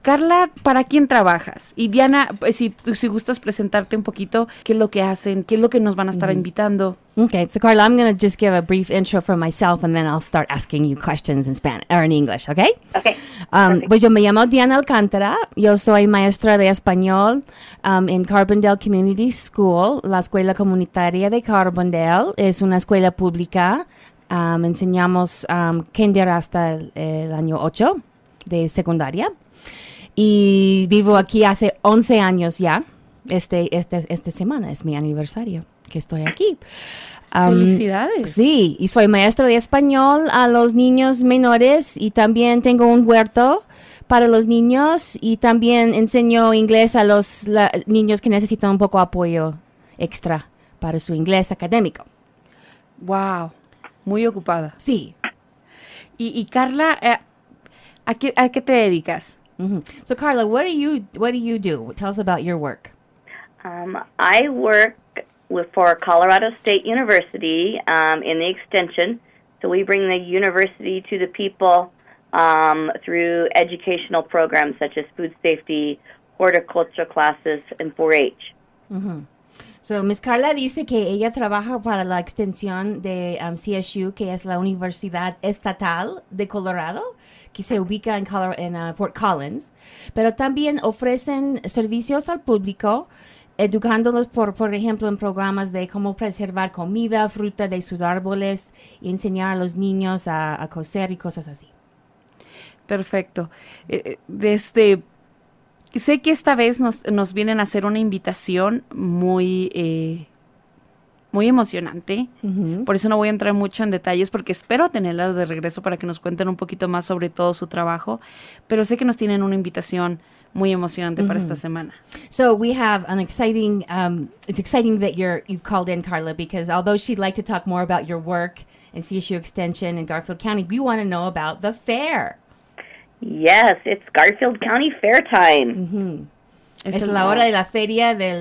Carla, ¿para quién trabajas? Y Diana, pues, si gustas presentarte un poquito, ¿qué es lo que hacen? ¿Qué es lo que nos van a estar invitando? Okay, so Carla, I'm going to just give a brief intro for myself and then I'll start asking you questions in Spanish or in English, okay? Okay. Pues yo me llamo Diana Alcántara, yo soy maestra de español en Carbondale Community School, la escuela comunitaria de Carbondale, es una escuela pública, enseñamos kinder hasta el año 8 de secundaria y vivo aquí hace 11 años ya, esta semana es mi aniversario que estoy aquí. ¡Felicidades! Sí, y soy maestra de español a los niños menores y también tengo un huerto para los niños y también enseño inglés a los niños que necesitan un poco de apoyo extra para su inglés académico. ¡Wow! Muy ocupada. Sí. Y Carla, ¿a qué te dedicas? Mm-hmm. So Carla, what do you do? Tell us about your work. I work for Colorado State University in the extension. So we bring the university to the people through educational programs such as food safety, horticulture classes, and 4-H. Mm-hmm. So Ms. Carla dice que ella trabaja para la extensión de CSU, que es la Universidad Estatal de Colorado, que se ubica en Fort Collins, pero también ofrecen servicios al público, educándolos, por ejemplo, en programas de cómo preservar comida, fruta de sus árboles y enseñar a los niños a coser y cosas así. Perfecto. Sé que esta vez nos vienen a hacer una invitación muy emocionante. Mm-hmm. Por eso no voy a entrar mucho en detalles porque espero tenerlas de regreso para que nos cuenten un poquito más sobre todo su trabajo. Pero sé que nos tienen una invitación muy emocionante para esta semana. So we have an exciting, it's exciting that you've called in, Carla, because although she'd like to talk more about your work in CSU Extension in Garfield County, we want to know about the fair. Yes, it's Garfield County Fair time. Mm-hmm. Es la hora de la feria del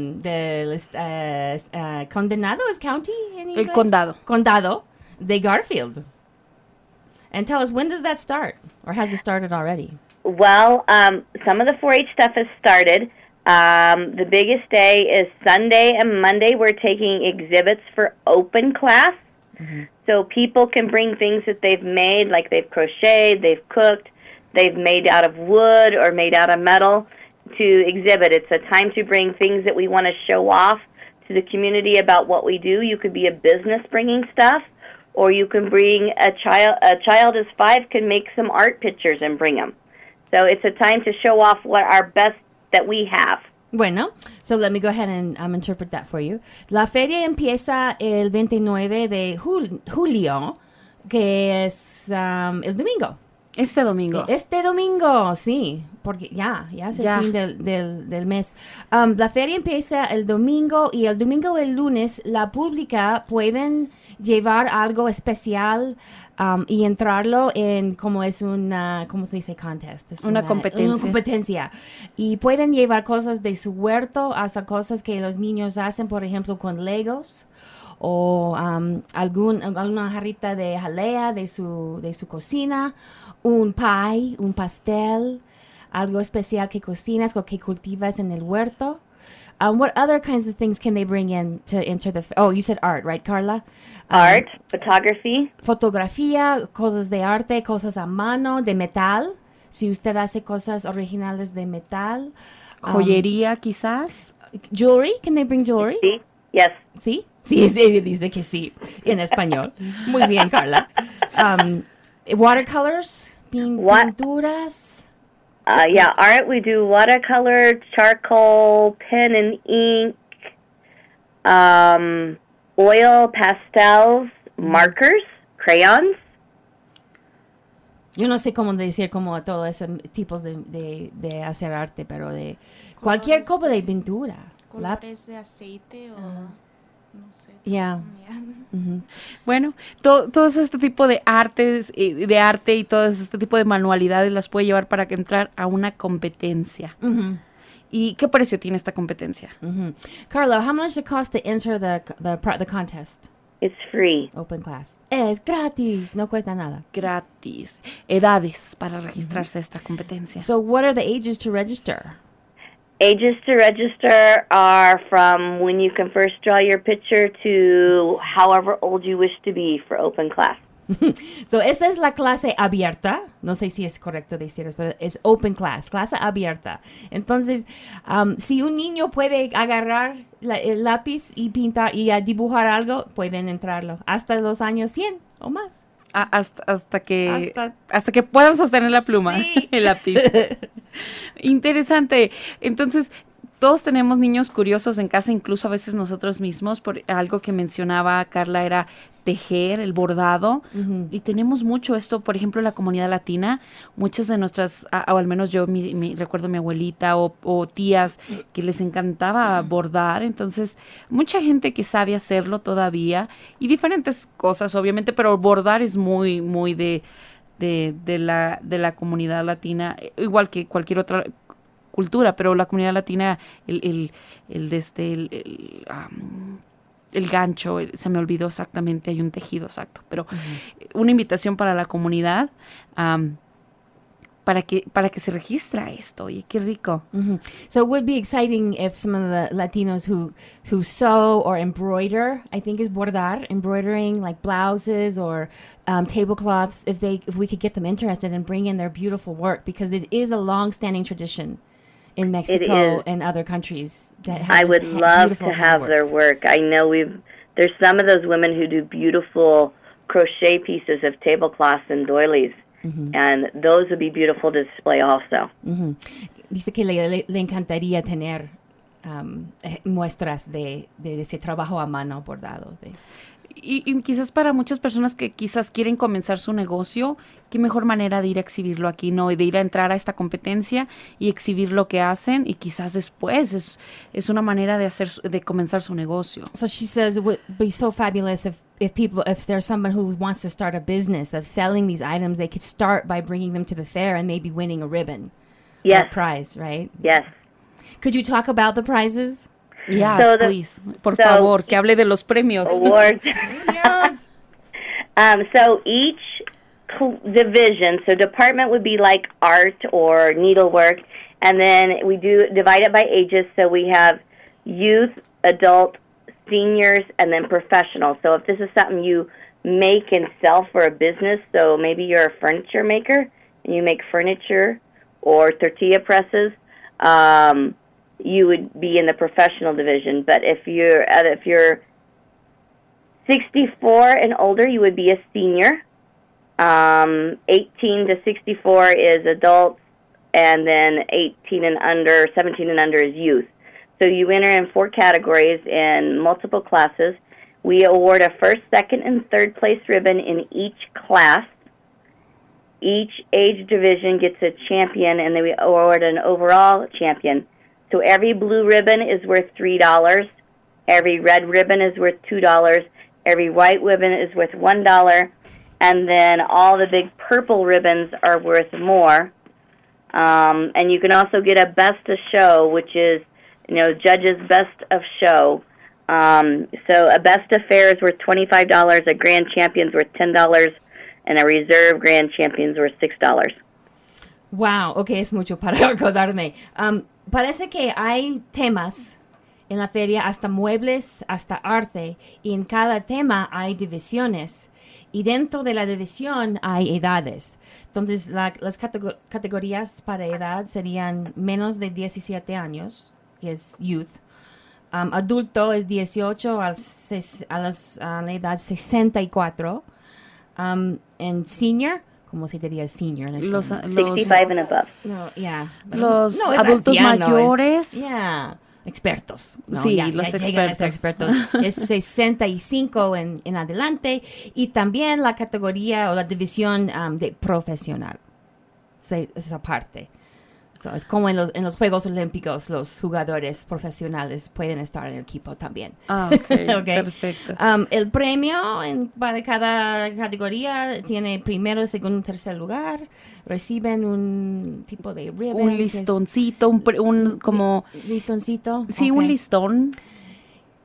condenado, ¿es county en inglés? El condado. Condado de Garfield. And tell us, when does that start? Or has it started already? Well, some of the 4-H stuff has started. The biggest day is Sunday and Monday. We're taking exhibits for open class. Mm-hmm. So people can bring things that they've made, like they've crocheted, they've cooked, they've made out of wood or made out of metal to exhibit. It's a time to bring things that we want to show off to the community about what we do. You could be a business bringing stuff, or you can bring a child as 5 can make some art pictures and bring them. So it's a time to show off what our best that we have. Bueno, so let me go ahead and interpret that for you. La feria empieza el 29 de julio, que es el domingo. Este domingo. Este domingo, sí, porque ya es el fin del mes. La feria empieza el domingo y el domingo y el lunes la pública pueden llevar algo especial y entrarlo en como es una, ¿cómo se dice? Contest. Es una competencia. Una competencia. Y pueden llevar cosas de su huerto hasta cosas que los niños hacen, por ejemplo, con Legos o alguna jarrita de jalea de su cocina, un pie, un pastel, algo especial que cocinas o que cultivas en el huerto. What other kinds of things can they bring in to enter the... Oh, you said art, right, Carla? Art, photography. Fotografía, cosas de arte, cosas a mano, de metal. Si usted hace cosas originales de metal. Joyería, quizás. Jewelry, can they bring jewelry? Sí, yes. ¿Sí? Sí, dice que sí, en español. Muy bien, Carla. Watercolors, pinturas. Yeah, art, we do watercolor, charcoal, pen and ink, oil, pastels, markers, crayons. Yo no sé cómo decir como todo ese tipo de hacer arte, pero de cualquier tipo de pintura. Colores de aceite o no sé. Yeah. Mm-hmm. Bueno, todo este tipo de arte y todo este tipo de manualidades las puede llevar para que entrar a una competencia. Mm-hmm. ¿Y qué precio tiene esta competencia? Mm-hmm. Carla, how much does it cost to enter the contest? It's free. Open class. Es gratis, no cuesta nada. Gratis. Edades para registrarse a esta competencia. So what are the ages to register? Ages to register are from when you can first draw your picture to however old you wish to be for open class. So esa es la clase abierta. No sé si es correcto decir eso, pero es open class, clase abierta. Entonces, si un niño puede agarrar el lápiz y pintar y dibujar algo, pueden entrarlo hasta los años 100 o más. Hasta que puedan sostener la pluma, el lápiz. Interesante. Entonces, todos tenemos niños curiosos en casa, incluso a veces nosotros mismos. Por algo que mencionaba Carla era tejer, el bordado. Y tenemos mucho esto, por ejemplo, en la comunidad latina. Muchas de nuestras, o al menos yo recuerdo a mi abuelita o tías que les encantaba bordar. Entonces, mucha gente que sabe hacerlo todavía. Y diferentes cosas, obviamente, pero bordar es muy, muy de la comunidad latina, igual que cualquier otra cultura, pero la comunidad latina, el gancho, se me olvidó exactamente, hay un tejido exacto, pero una invitación para la comunidad para que se registra esto. Oye, qué rico. So it would be exciting if some of the Latinos who sew or embroider, I think is bordar, embroidering like blouses or tablecloths, if we could get them interested and bring in their beautiful work, because it is a long-standing tradition in Mexico and other countries that have I would love to have work. their work. I know there's some of those women who do beautiful crochet pieces of tablecloths and doilies, and those would be beautiful to display also. Dice que le encantaría tener muestras de ese trabajo a mano bordado. Y quizás para muchas personas que quizás quieren comenzar su negocio, qué mejor manera de ir a exhibirlo aquí, ¿no? Y de ir a entrar a esta competencia y exhibir lo que hacen, y quizás después es una manera de comenzar su negocio. So she says it would be so fabulous if there's someone who wants to start a business of selling these items, they could start by bringing them to the fair and maybe winning a ribbon. Yes. A prize, right? Yes. Could you talk about the prizes? Yes, please. Por favor, que hable de los premios. Awards. Yes. So each division, so department would be like art or needlework, and then we do divide it by ages. So we have youth, adult, seniors, and then professional. So if this is something you make and sell for a business, so maybe you're a furniture maker and you make furniture or tortilla presses, you would be in the professional division. But if you're 64 and older, you would be a senior. 18 to 64 is adults, and then 17 and under is youth. So you enter in 4 categories in multiple classes. We award a first, second, and third place ribbon in each class. Each age division gets a champion, and then we award an overall champion. So every blue ribbon is worth $3. Every red ribbon is worth $2. Every white ribbon is worth $1. And then all the big purple ribbons are worth more. And you can also get a best of show, which is, judges' best of show. So a best of fair is worth $25, a grand champion's worth $10, and a reserve grand champion's worth $6. Wow, okay, es mucho para acordarme. Parece que hay temas en la feria, hasta muebles, hasta arte, y en cada tema hay divisiones. Y dentro de la división hay edades. Entonces, las categorías para edad serían menos de 17 años, que es youth. Adulto es 18 a la edad 64. En senior, ¿cómo se diría senior? En Los 65 and above. No, yeah. Los No, es adultos anciano, mayores. Yeah. Expertos. No, Sí, ya los llegan hasta expertos. Es 65 en adelante. Y también la categoría o la división de profesional. Esa parte. So, es como en los Juegos Olímpicos, los jugadores profesionales pueden estar en el equipo también. Ah, okay. Okay. Perfecto. El premio para cada categoría tiene primero, segundo, tercer lugar. Reciben un tipo de ribbon. Un listoncito, un como... Listoncito. Sí, Okay. un listón.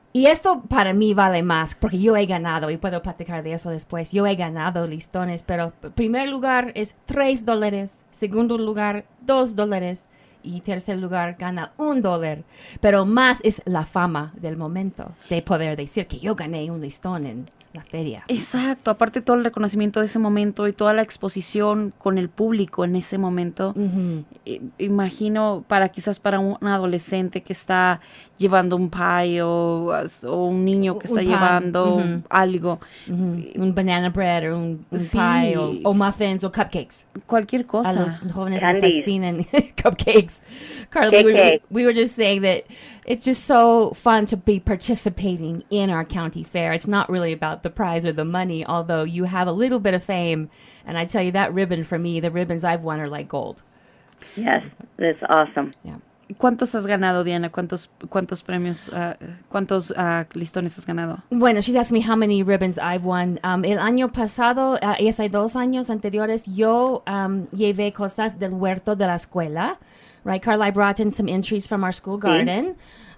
Y esto para mí vale más, porque yo he ganado, y puedo platicar de eso después. Yo he ganado listones, pero primer lugar es $3, segundo lugar $2, y tercer lugar gana $1. Pero más es la fama del momento, de poder decir que yo gané un listón en la feria. Exacto, aparte todo el reconocimiento de ese momento y toda la exposición con el público en ese momento. Imagino quizás para un adolescente que está llevando un pie o un niño que está llevando algo. Un banana bread o un Sí. pie o muffins o cupcakes. Cualquier cosa. A los jóvenes Candies. les fascinan cupcakes. Carla, we were just saying that it's just so fun to be participating in our county fair. It's not really about the prize or the money, although you have a little bit of fame. And I tell you, that ribbon for me, the ribbons I've won are like gold. Yes, that's awesome. Yeah. ¿Cuántos has ganado, Diana? ¿Cuántos premios, cuántos listones has ganado? Bueno, she's asked me how many ribbons I've won. El año pasado, hace 2 años anteriores, yo llevé cosas del huerto de la escuela. Right, Carla, I brought in some entries from our school garden.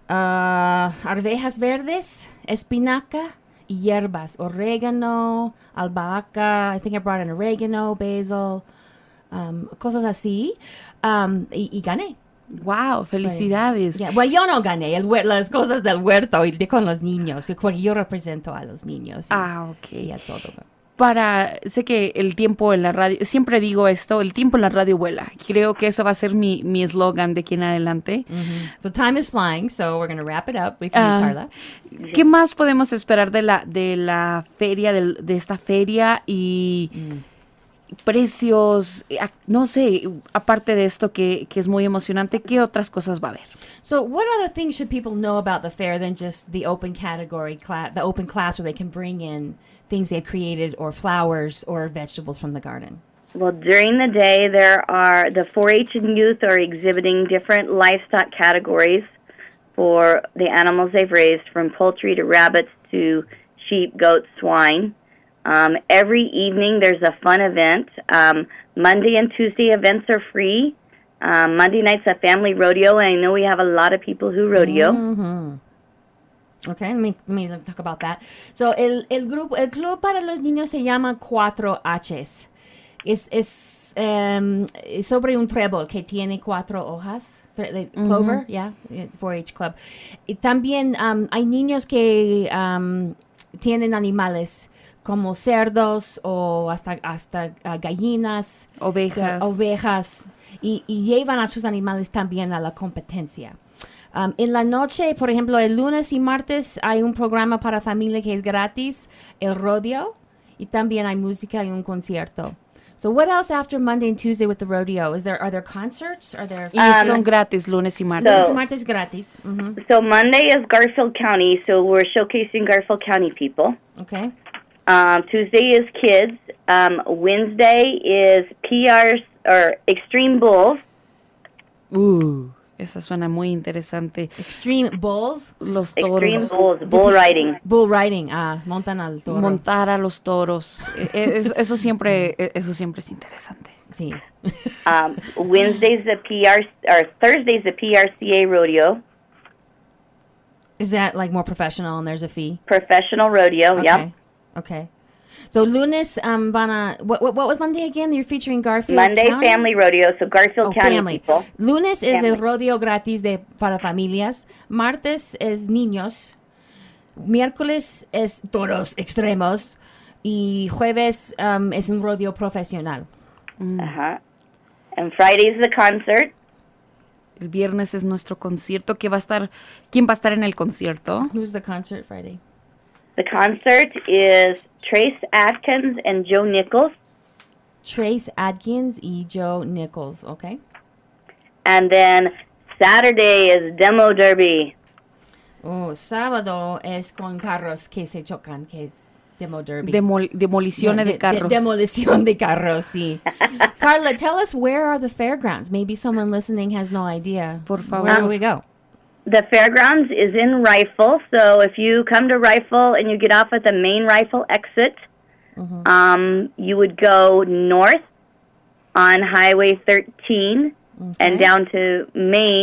Arvejas verdes, espinaca, y hierbas, orégano, albahaca. I think I brought in oregano, basil, cosas así. Y gané. Wow, felicidades. Yeah. Bueno, yo no gané las cosas del huerto y con los niños, porque yo represento a los niños. Ok. Y a todo. Sé que el tiempo en la radio, siempre digo esto, el tiempo en la radio vuela. Creo que eso va a ser mi eslogan de aquí en adelante. So time is flying, so we're going to wrap it up with you, Carla. ¿Qué más podemos esperar de la feria, de esta feria y precios? No sé, aparte de esto que es muy emocionante, ¿qué otras cosas va a haber? So what other things should people know about the fair than just the open category, the open class where they can bring in things they've created or flowers or vegetables from the garden? Well, during the day, the 4-H and youth are exhibiting different livestock categories for the animals they've raised, from poultry to rabbits to sheep, goats, swine. Every evening there's a fun event. Monday and Tuesday events are free. Monday night's a family rodeo, and I know we have a lot of people who rodeo. Okay, let me talk about that. So el club para los niños se llama 4Hs. Es sobre un trébol que tiene 4 hojas. Clover, yeah, 4-H Club. Y también hay niños que tienen animales como cerdos o hasta gallinas, ovejas, y llevan a sus animales también a la competencia. En la noche, por ejemplo, el lunes y martes hay un programa para familia que es gratis, el rodeo, y también hay música y un concierto. So what else after Monday and Tuesday with the rodeo? Are there concerts? Y son gratis lunes y martes. Lunes y martes gratis. So Monday is Garfield County, so we're showcasing Garfield County people. Okay. Tuesday is kids. Wednesday is PRs or Extreme Bulls. Esa suena muy interesante. Extreme Bulls. Los toros. Extreme Bulls, bull riding. Bull riding, montan al toro. Montar a los toros. Eso siempre es interesante. Sí. Wednesday's the Thursday's the PRCA rodeo. Is that like more professional and there's a fee? Professional rodeo, okay. yeah. Okay. So lunes what was Monday again? You're featuring Garfield Monday County? family rodeo, so Garfield County family. people. Lunes es Family. el rodeo gratis para familias. Martes es niños. Miércoles es toros extremos. Y jueves es un rodeo profesional. Uh-huh. And Friday's the concert. El viernes es nuestro concierto. ¿Quién va a estar en el concierto? Who's the concert Friday? The concert is Trace Atkins and Joe Nichols. Trace Atkins y Joe Nichols, okay. And then Saturday is Demo Derby. Sábado es con carros que se chocan, que Demo Derby. Demoliciones de carros. Demolición de carros, sí. Carla, tell us, where are the fairgrounds? Maybe someone listening has no idea. Por favor. Where do we go? The fairgrounds is in Rifle, so if you come to Rifle and you get off at the main Rifle exit, you would go north on Highway 13 and down to Main,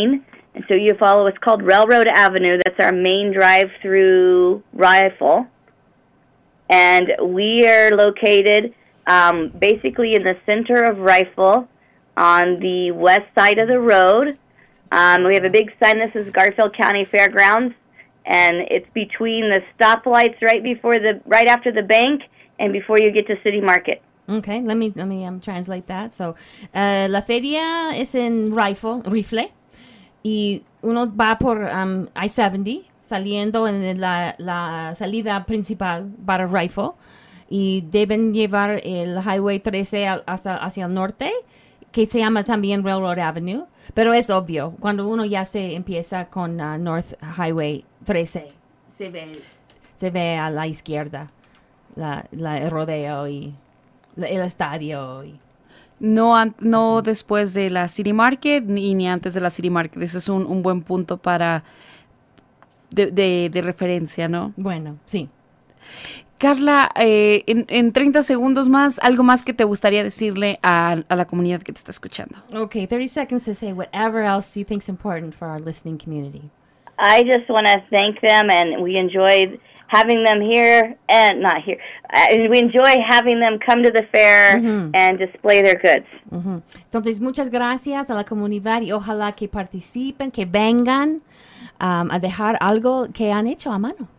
And so you follow what's called Railroad Avenue. That's our main drive through Rifle. And we are located basically in the center of Rifle on the west side of the road. We have a big sign that says Garfield County Fairgrounds, and it's between the stoplights right after the bank and before you get to City Market. Okay, let me translate that. So, la feria es en Rifle, y uno va por I-70, saliendo en la salida principal para Rifle, y deben llevar el Highway 13 hacia el norte, que se llama también Railroad Avenue, pero es obvio, cuando uno ya se empieza con North Highway 13, se ve a la izquierda el rodeo y el estadio. No después de la City Market ni antes de la City Market. Ese es un buen punto para de referencia, ¿no? Bueno, sí. Carla, en 30 segundos más, algo más que te gustaría decirle a la comunidad que te está escuchando. Okay, 30 seconds to say whatever else you think is important for our listening community. I just want to thank them, and we enjoyed having them here, and not here. We enjoy having them come to the fair and display their goods. Entonces, muchas gracias a la comunidad y ojalá que participen, que vengan a dejar algo que han hecho a mano.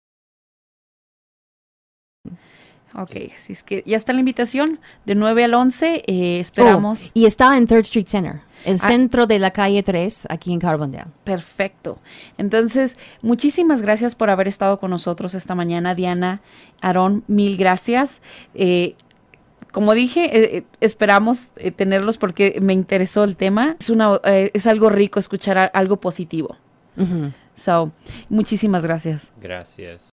Ok, así es que ya está la invitación de 9 al 11, esperamos. Y está en 3rd Street Center, el centro de la calle 3, aquí en Carbondale. Perfecto. Entonces, muchísimas gracias por haber estado con nosotros esta mañana, Diana, Aarón, mil gracias. Como dije, esperamos tenerlos porque me interesó el tema. Es algo rico escuchar algo positivo. So, muchísimas gracias. Gracias.